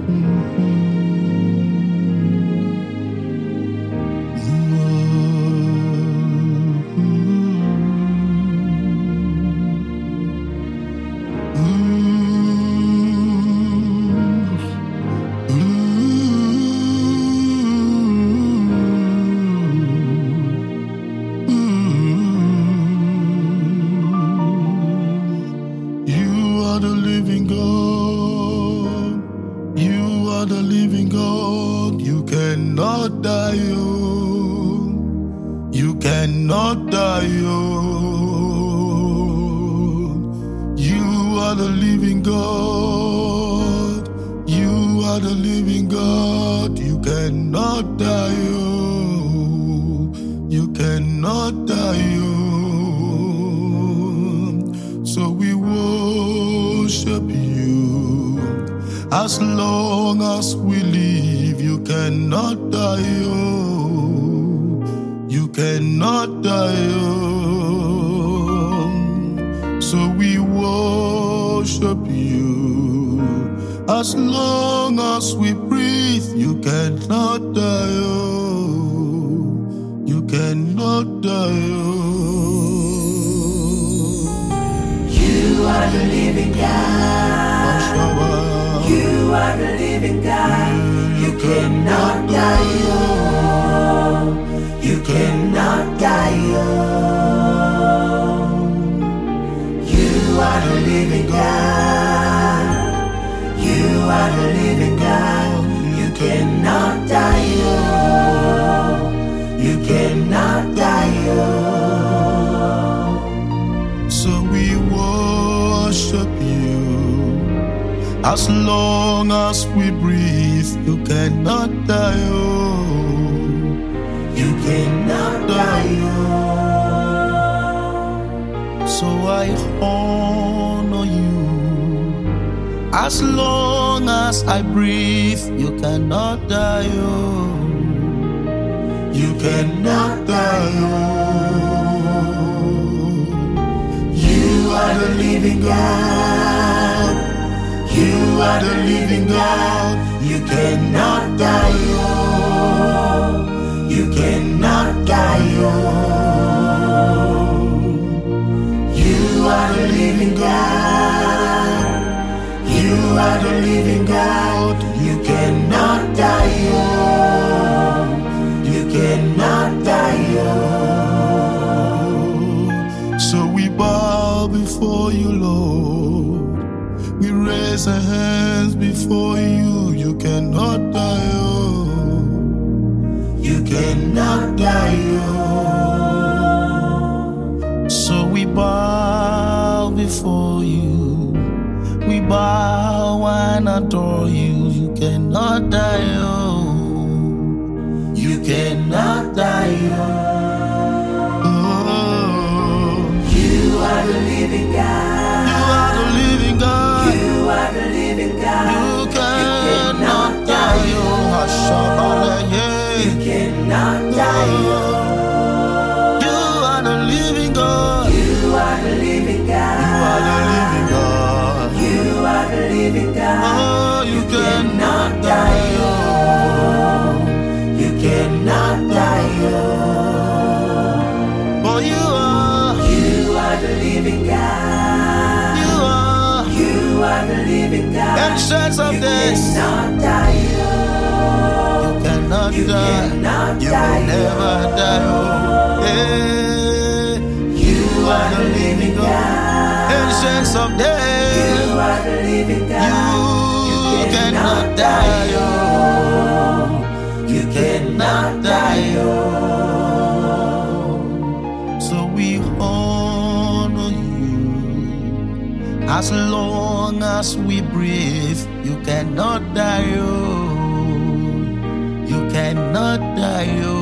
cannot die, oh. You cannot die, oh. You are the living God. You are the living God. You cannot die, oh. You cannot die, oh. So we worship you. As long as we live, you cannot die, oh. You cannot die, oh. So we worship you. As long as we breathe, you cannot die, oh. You cannot die, oh. You are the living God. You are the living God. You cannot die, oh. You cannot die, oh. You are the living God. You are the living God. You cannot die, oh. You cannot die, oh. So we worship you. As long as we breathe, you cannot die, oh. You cannot die, oh. So I honor you. As long as I breathe, you cannot die, oh. You cannot die, oh. You are the living God. You are the living God. You cannot die, oh. You cannot die, oh. You are the living God. You are the living God. You cannot die, oh. You cannot die, oh. So we bow before you, Lord. We raise our hands before you. You cannot die, oh. You cannot die, oh. So we bow before you. We bow and adore you. You cannot die, oh. You cannot die, oh. You are the living God. You are the living God. You are the living God. You cannot die, oh. You cannot die, oh. You are the living God. You are the living God. You are the living God. You are the living God. Oh, you cannot die, oh. You cannot die, oh. For you are the living God. You are the living God. Ancients of days. You cannot die, oh. You cannot die. You will never die, oh. Hey. You are the living God. Ancients of days. You are the living God. You cannot die, oh. You cannot die, oh. So we honor you. As long as we breathe, you cannot die, oh. You cannot die, oh.